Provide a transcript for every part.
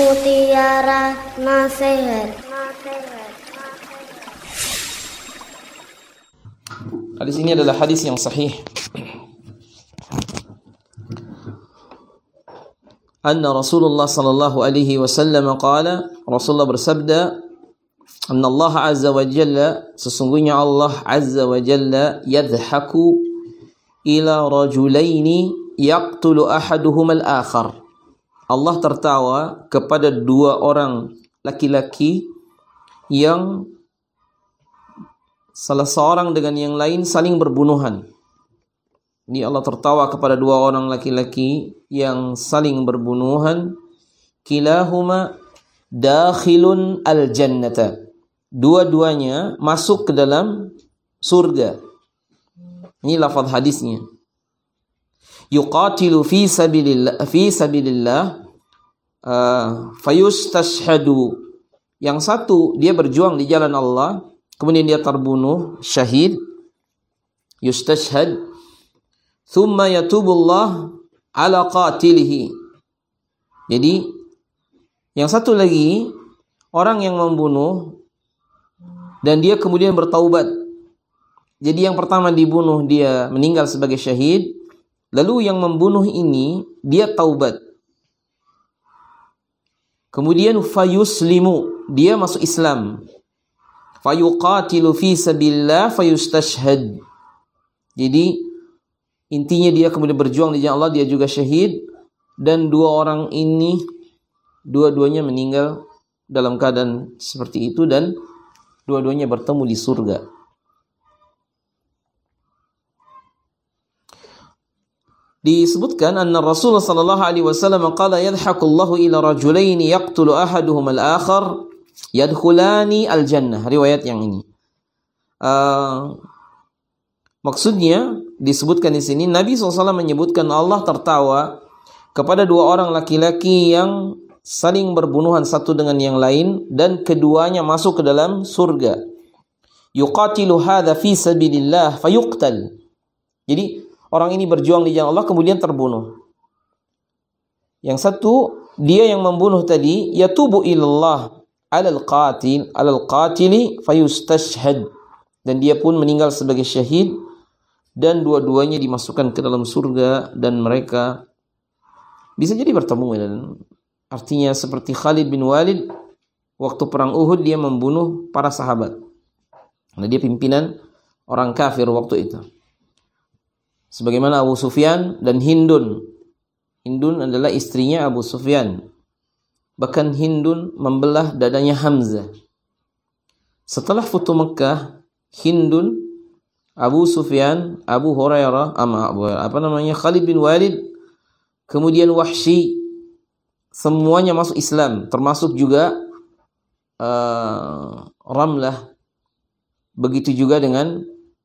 Mutiara Nasihat. Hadis ini adalah hadis yang sahih. Anna Rasulullah sallallahu alaihi wasallam qala, Rasulullah bersabda, Anna Allah azza wa jalla, sesungguhnya Allah azza wa jalla yadhaku ila rajulaini yaqtulu ahaduhuma al-akhar. Allah tertawa kepada dua orang laki-laki yang salah seorang dengan yang lain saling berbunuhan. Ini Allah tertawa kepada dua orang laki-laki yang saling berbunuhan. Kilahuma dakhilun al-jannata. Dua-duanya masuk ke dalam surga. Ini lafaz hadisnya. Yuqatilu fi sabilillah fayustashhadu. Yang satu dia berjuang di jalan Allah, kemudian dia terbunuh syahid, yustashhad. Thumma yatubullah ala qatilihi. Jadi yang satu lagi orang yang membunuh dan dia kemudian bertaubat. Jadi yang pertama dibunuh dia meninggal sebagai syahid, lalu yang membunuh ini dia taubat. Kemudian fayuslimu, dia masuk Islam. Fayuqatilu fi sabilillah fayustashhad. Jadi intinya dia kemudian berjuang di jalan Allah, dia juga syahid, dan dua orang ini dua-duanya meninggal dalam keadaan seperti itu dan dua-duanya bertemu di surga. Disebutkan anna Rasulullah sallallahu alaihi wasallam qala yadhakullahu ila rajulaini yaqtulu ahaduhum al-akhar yadkhulani al-jannah. Riwayat yang ini. Maksudnya disebutkan di sini Nabi SAW menyebutkan Allah tertawa kepada dua orang laki-laki yang saling berbunuhan satu dengan yang lain dan keduanya masuk ke dalam surga. Yuqatilu hadza fi sabilillah fayuqtal. Jadi orang ini berjuang di jalan Allah kemudian terbunuh. Yang satu dia yang membunuh tadi yatubu ilallah alal qatili fayustashhad, dan dia pun meninggal sebagai syahid dan dua-duanya dimasukkan ke dalam surga dan mereka bisa jadi bertemu. Dan artinya seperti Khalid bin Walid waktu perang Uhud dia membunuh para sahabat. Nah, dia pimpinan orang kafir waktu itu. Sebagaimana Abu Sufyan dan Hindun. Hindun adalah istrinya Abu Sufyan. Bahkan Hindun membelah dadanya Hamzah. Setelah Futuh Mekah, Hindun, Abu Sufyan, Abu Hurairah, Khalid bin Walid, kemudian Wahsy, semuanya masuk Islam, termasuk juga Ramlah. Begitu juga dengan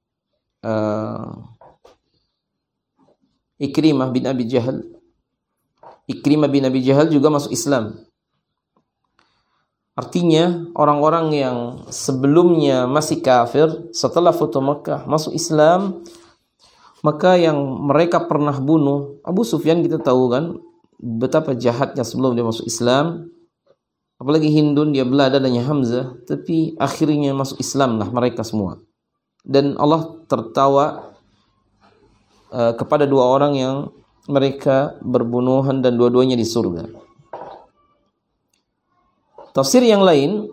Ikrimah bin Abi Jahal. Ikrimah bin Abi Jahal juga masuk Islam. Artinya orang-orang yang sebelumnya masih kafir setelah Futuh Makkah masuk Islam, maka yang mereka pernah bunuh, Abu Sufyan kita tahu kan betapa jahatnya sebelum dia masuk Islam. Apalagi Hindun, dia belah dadanya Hamzah, tapi akhirnya masuk Islam lah mereka semua. Dan Allah tertawa kepada dua orang yang mereka berbunuhan dan dua-duanya di surga. Tafsir yang lain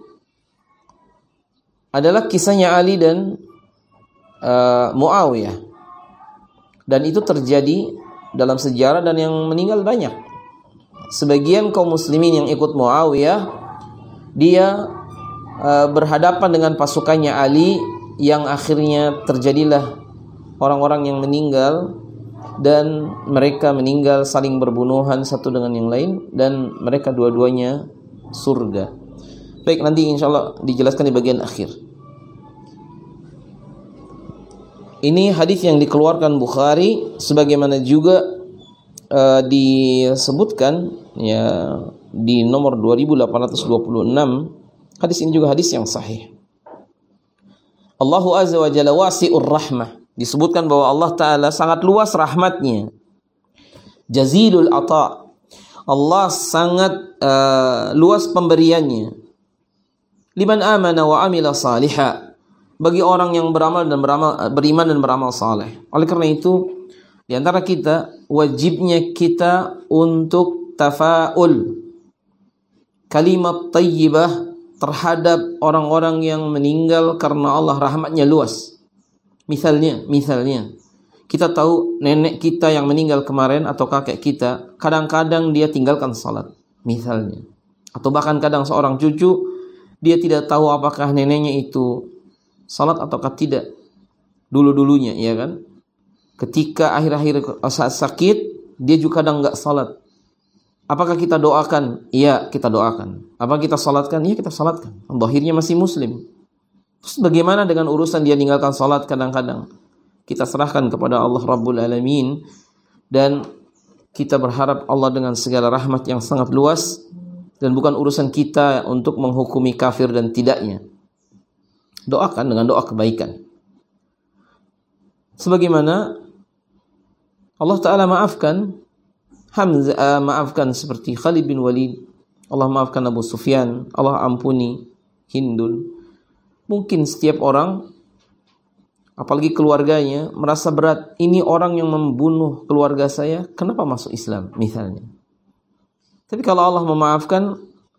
adalah kisahnya Ali dan Muawiyah. Dan itu terjadi dalam sejarah dan yang meninggal banyak. Sebagian kaum muslimin yang ikut Muawiyah, dia berhadapan dengan pasukannya Ali yang akhirnya terjadilah orang-orang yang meninggal dan mereka meninggal saling berbunuhan satu dengan yang lain dan mereka dua-duanya surga. Baik, nanti insyaallah dijelaskan di bagian akhir. Ini hadis yang dikeluarkan Bukhari sebagaimana juga disebutkan ya di nomor 2826. Hadis ini juga hadis yang sahih. Allahu azza wa jalla wasi'ur rahmah. Disebutkan bahwa Allah Ta'ala sangat luas rahmatnya. Jazilul ata. Allah sangat luas pemberiannya. Liman amana wa amila salihah, bagi orang yang beriman dan beramal saleh. Oleh karena itu, di antara kita wajibnya kita untuk tafaul, kalimat thayyibah terhadap orang-orang yang meninggal karena Allah rahmatnya luas. Misalnya kita tahu nenek kita yang meninggal kemarin atau kakek kita, kadang-kadang dia tinggalkan salat misalnya. Atau bahkan kadang seorang cucu, dia tidak tahu apakah neneknya itu salat ataukah tidak. Dulu-dulunya, ya kan? Ketika akhir-akhir saat sakit, dia juga kadang enggak salat. Apakah kita doakan? Iya, kita doakan. Apa kita salatkan? Iya, kita salatkan. Zahirnya masih muslim. Terus bagaimana dengan urusan dia meninggalkan salat kadang-kadang? Kita serahkan kepada Allah Rabbul Alamin, dan kita berharap Allah dengan segala rahmat yang sangat luas, dan bukan urusan kita untuk menghukumi kafir dan tidaknya. Doakan dengan doa kebaikan. Sebagaimana Allah Ta'ala maafkan Hamzah, maafkan seperti Khalid bin Walid, Allah maafkan Abu Sufyan, Allah ampuni Hindun. Mungkin setiap orang, apalagi keluarganya, merasa berat. Ini orang yang membunuh keluarga saya, kenapa masuk Islam misalnya. Tapi kalau Allah memaafkan,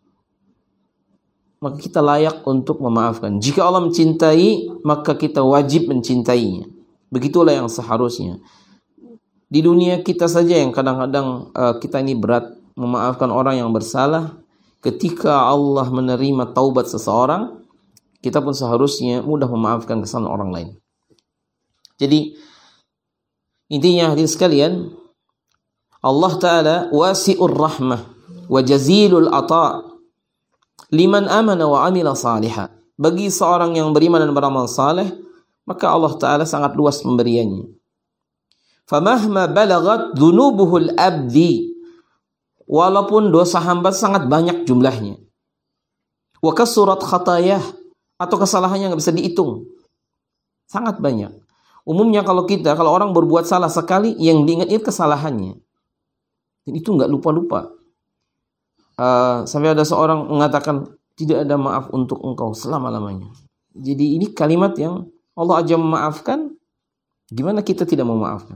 maka kita layak untuk memaafkan. Jika Allah mencintai, maka kita wajib mencintainya. Begitulah yang seharusnya. Di dunia kita saja yang kadang-kadang kita ini berat memaafkan orang yang bersalah. Ketika Allah menerima taubat seseorang, kita pun seharusnya mudah memaafkan kesalahan orang lain. Jadi intinya hadirin sekalian, Allah Ta'ala wasi'ur rahmah wa jazilul ata' liman amana wa amila salihah. Bagi seorang yang beriman dan beramal saleh, maka Allah Ta'ala sangat luas pemberiannya. Famahma balagat dhunubuhul abdi, walaupun dosa hamba sangat banyak jumlahnya. Wa kasurat khatayah, atau kesalahannya nggak bisa dihitung, sangat banyak. Umumnya kalau orang berbuat salah sekali, yang diingat-ingat kesalahannya. Dan itu nggak lupa-lupa. Sampai ada seorang mengatakan, tidak ada maaf untuk engkau selama-lamanya. Jadi ini kalimat yang Allah aja memaafkan, gimana kita tidak memaafkan?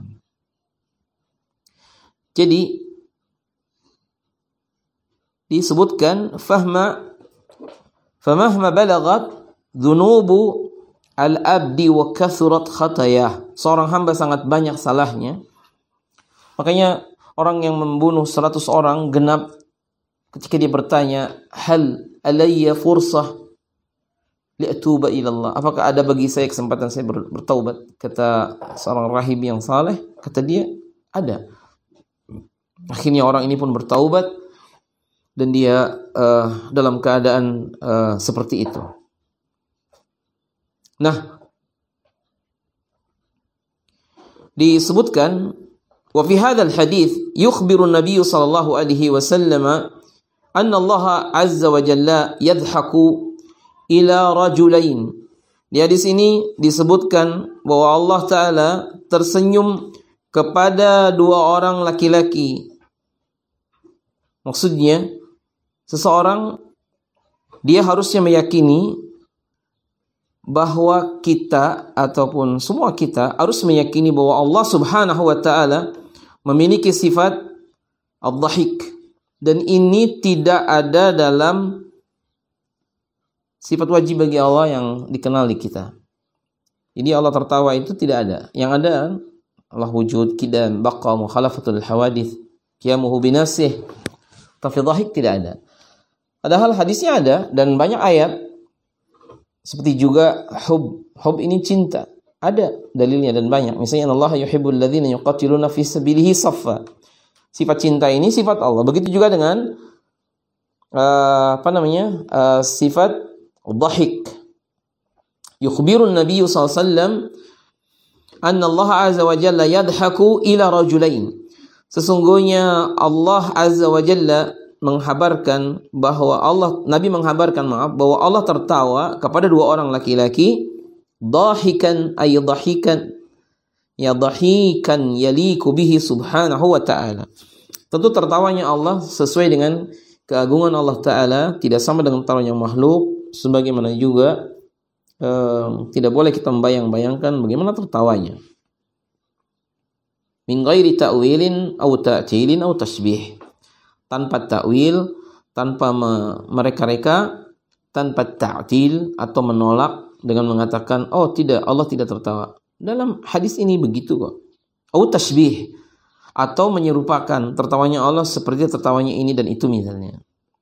Jadi disebutkan famahma balagat dhunubu al-abdi wa kathurat khatayah. Seorang hamba sangat banyak salahnya. Makanya orang yang membunuh 100 orang genap, ketika dia bertanya, hal alayya fursah li'atuba ilallah, apakah ada bagi saya kesempatan saya bertaubat? Kata seorang rahib yang saleh, kata dia, ada. Akhirnya orang ini pun bertaubat, dan dia dalam keadaan seperti itu. Nah, disebutkan wa fi hadzal hadits yukhbiru an-nabiy sallallahu alaihi wasallam anna Allah azza wa jalla yadhaku ila rajulain. Di hadis ini disebutkan bahwa Allah Ta'ala tersenyum kepada 2 orang laki-laki. Maksudnya, seseorang dia harusnya meyakini bahwa kita ataupun semua kita harus meyakini bahwa Allah Subhanahu wa Ta'ala memiliki sifat ad-dhahik, dan ini tidak ada dalam sifat wajib bagi Allah yang dikenal di kita. Jadi Allah tertawa itu tidak ada. Yang ada Allah wujud, qidam, baqa, mukhalafatul hawadith, qiyamuhu binafsih. Tapi dhahik tidak ada. Padahal hadisnya ada dan banyak ayat. Seperti juga hub ini cinta. Ada dalilnya dan banyak. Misalnya Allah yuhibbul ladzina yuqatiluna fi sabilihi saffa. Sifat cinta ini sifat Allah. Begitu juga dengan sifat dhahik. Yukhbirun Nabi sallallahu alaihi wasallam anna Allah azza wa jalla yadhaku ila rajulain. Sesungguhnya Allah azza wa jalla menghabarkan bahwa Nabi menghabarkan bahwa Allah tertawa kepada 2 orang laki-laki, dhahikan ay dhahikan, ya dhahikan yaliku bihi subhanahu wa ta'ala. Tentu tertawanya Allah sesuai dengan keagungan Allah Ta'ala, tidak sama dengan tertawanya makhluk, sebagaimana juga tidak boleh kita membayang-bayangkan bagaimana tertawanya. Min ghairi ta'wilin aw ta'tilin aw tashbih. Tanpa ta'wil, tanpa mereka-reka, tanpa ta'til atau menolak dengan mengatakan, oh tidak, Allah tidak tertawa. Dalam hadis ini begitu kok. Aw tashbih, atau menyerupakan tertawanya Allah seperti tertawanya ini dan itu misalnya.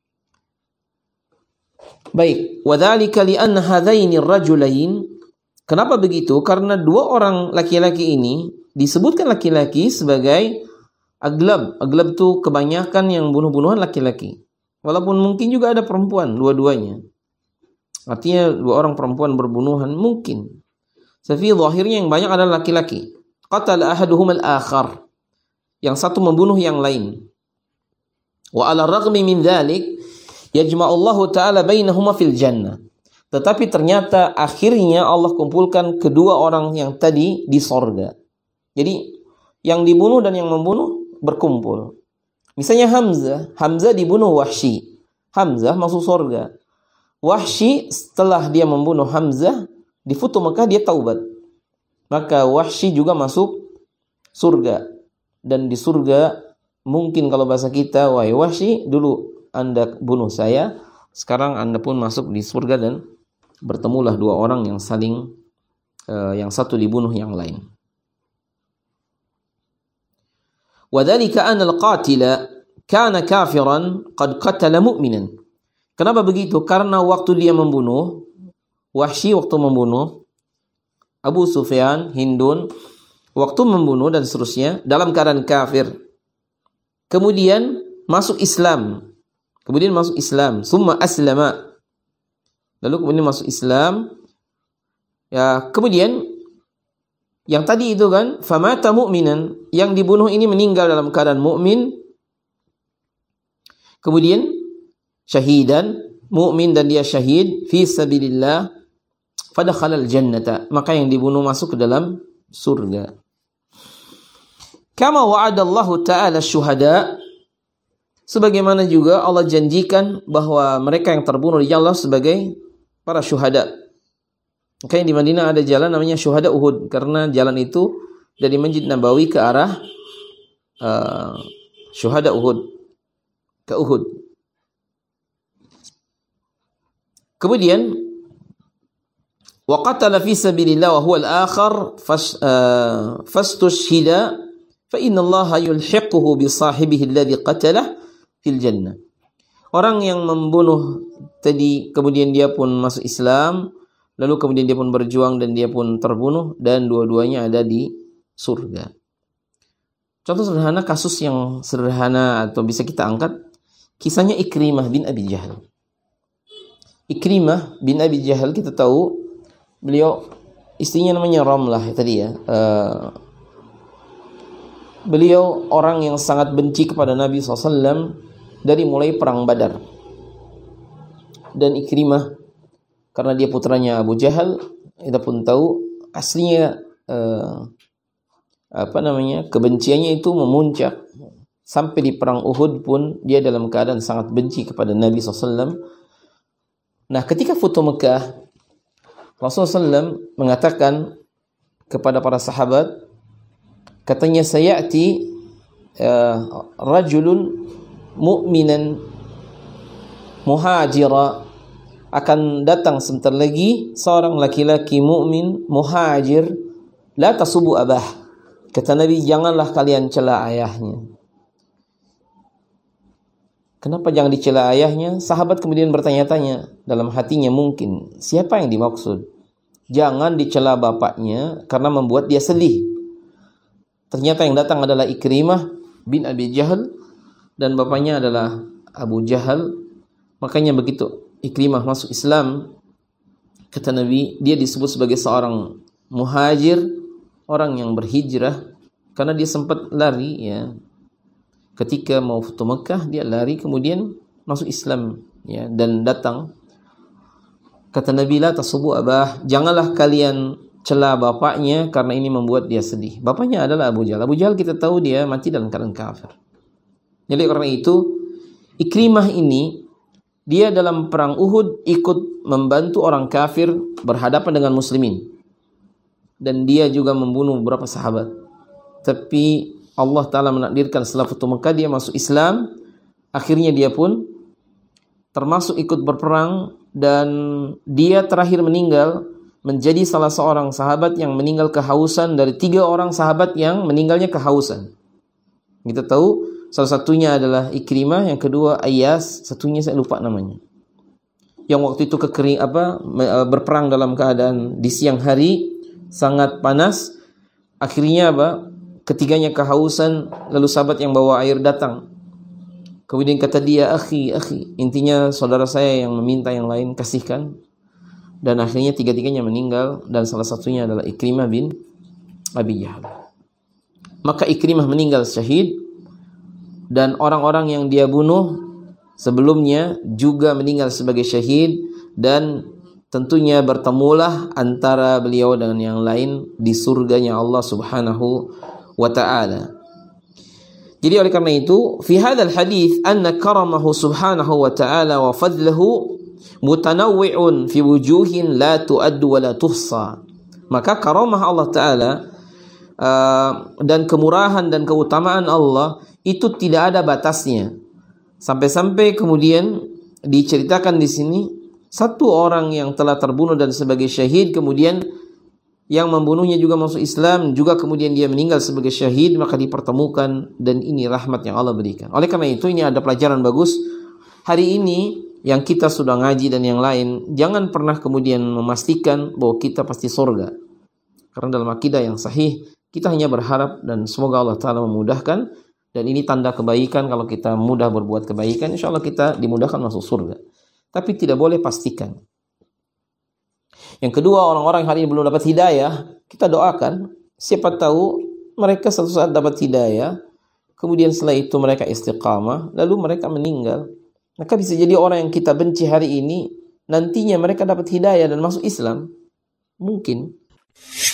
Baik, wadzalika li'anna hadzaini ar-rajulain. Kenapa begitu? Karena dua orang laki-laki ini disebutkan laki-laki sebagai aglab. Aglab itu kebanyakan yang bunuh-bunuhan laki-laki. Walaupun mungkin juga ada perempuan dua-duanya. Artinya dua orang perempuan berbunuhan mungkin. Tapi zahirnya yang banyak adalah laki-laki. Qatala ahaduhum al-akhar. Yang satu membunuh yang lain. Wa ala raghmi min dzalik yajma'ullahu ta'ala bainahuma fil jannah. Tetapi ternyata akhirnya Allah kumpulkan kedua orang yang tadi di sorga. Jadi yang dibunuh dan yang membunuh berkumpul. Misalnya Hamzah dibunuh Wahsy. Hamzah masuk sorga. Wahsy setelah dia membunuh Hamzah di Futu Mekah dia taubat. Maka Wahsy juga masuk surga. Dan di surga mungkin kalau bahasa kita, wahai Wahsy, dulu Anda bunuh saya, sekarang Anda pun masuk di surga dan bertemulah dua orang yang saling yang satu dibunuh yang lain. Wadzalika anna al-qatila kana kafiran qad qatala mu'minan. Kenapa begitu? Karena waktu dia membunuh, Wahsy waktu membunuh, Abu Sufyan, Hindun waktu membunuh dan seterusnya dalam keadaan kafir. Kemudian masuk Islam. Summa aslama. Lalu kemudian masuk Islam. Ya, kemudian yang tadi itu kan famata mu'minan, yang dibunuh ini meninggal dalam keadaan mukmin. Kemudian syahidan, mukmin dan dia syahid fi sabilillah, fadakhala al-jannata, maka yang dibunuh masuk ke dalam surga. Kama wa'adallahu ta'ala syuhada, sebagaimana juga Allah janjikan bahwa mereka yang terbunuh di jalan Allah sebagai para syuhada. Makanya di Madinah ada jalan namanya Syuhada Uhud, karena jalan itu dari Masjid Nabawi ke arah Syuhada Uhud, ke Uhud. Kemudian wa qatala fi sabilillah wa huwa al-akhar fastushhida fa inna Allah yulhiquhu bi sahibihi alladhi qatalah fil jannah. Orang yang membunuh tadi kemudian dia pun masuk Islam, lalu kemudian dia pun berjuang dan dia pun terbunuh, dan dua-duanya ada di surga. Contoh sederhana, kasus yang sederhana atau bisa kita angkat, kisahnya Ikrimah bin Abi Jahal. Ikrimah bin Abi Jahal kita tahu beliau istrinya namanya Ramlah tadi ya. Beliau orang yang sangat benci kepada Nabi SAW dari mulai perang Badar. Dan Ikrimah karena dia putranya Abu Jahal, kita pun tahu aslinya kebenciannya itu memuncak sampai di perang Uhud pun dia dalam keadaan sangat benci kepada Nabi SAW. Nah, ketika Futu Mekah, Rasulullah SAW mengatakan kepada para sahabat, katanya sayati rajulun mu'minan muhajira, akan datang sebentar lagi seorang laki-laki mukmin muhajir, la tasubu abah. Kata Nabi, janganlah kalian cela ayahnya. Kenapa jangan dicela ayahnya? Sahabat kemudian bertanya-tanya dalam hatinya, mungkin siapa yang dimaksud? Jangan dicela bapaknya karena membuat dia sedih. Ternyata yang datang adalah Ikrimah bin Abi Jahal dan bapaknya adalah Abu Jahal. Makanya begitu Ikrimah masuk Islam, kata Nabi, dia disebut sebagai seorang muhajir, orang yang berhijrah, karena dia sempat lari ya. Ketika mau Futu Mekah dia lari kemudian masuk Islam ya, dan datang. Kata Nabi, la tasubu abah, janganlah kalian cela bapaknya karena ini membuat dia sedih. Bapaknya adalah Abu Jahal. Abu Jahal kita tahu dia mati dalam keadaan kafir. Jadi karena itu Ikrimah ini dia dalam perang Uhud ikut membantu orang kafir berhadapan dengan muslimin. Dan dia juga membunuh beberapa sahabat. Tapi Allah Ta'ala menakdirkan setelah Futuh Mekah dia masuk Islam. Akhirnya dia pun termasuk ikut berperang. Dan dia terakhir meninggal menjadi salah seorang sahabat yang meninggal kehausan dari 3 orang sahabat yang meninggalnya kehausan. Kita tahu salah satunya adalah Ikrimah, yang kedua Ayyas, satunya saya lupa namanya. Yang waktu itu berperang dalam keadaan di siang hari sangat panas. Akhirnya ketiganya kehausan, lalu sahabat yang bawa air datang. Kemudian kata dia, akhi, intinya saudara saya yang meminta yang lain kasihkan. Dan akhirnya 3-tiganya meninggal, dan salah satunya adalah Ikrimah bin Abi Jahal. Maka Ikrimah meninggal syahid, dan orang-orang yang dia bunuh sebelumnya juga meninggal sebagai syahid, dan tentunya bertemulah antara beliau dengan yang lain di surganya Allah Subhanahu wa ta'ala. Jadi oleh karena itu, fi hadzal hadits anna karamahu subhanahu wa ta'ala wa fadlahu mutanawwi'un fi wujuhin la tu'addu wa la tuhsa. Maka karamah Allah Ta'ala dan kemurahan dan keutamaan Allah itu tidak ada batasnya. Sampai-sampai kemudian diceritakan di sini satu orang yang telah terbunuh dan sebagai syahid, kemudian yang membunuhnya juga masuk Islam, juga kemudian dia meninggal sebagai syahid, maka dipertemukan, dan ini rahmat yang Allah berikan. Oleh karena itu ini ada pelajaran bagus hari ini yang kita sudah ngaji dan yang lain, jangan pernah kemudian memastikan bahwa kita pasti surga. Karena dalam akidah yang sahih, kita hanya berharap dan semoga Allah Ta'ala memudahkan, dan ini tanda kebaikan kalau kita mudah berbuat kebaikan, insya Allah kita dimudahkan masuk surga. Tapi tidak boleh pastikan. Yang kedua, orang-orang yang hari ini belum dapat hidayah, kita doakan, siapa tahu mereka suatu saat dapat hidayah, kemudian setelah itu mereka istiqamah, lalu mereka meninggal. Maka bisa jadi orang yang kita benci hari ini, nantinya mereka dapat hidayah dan masuk Islam. Mungkin.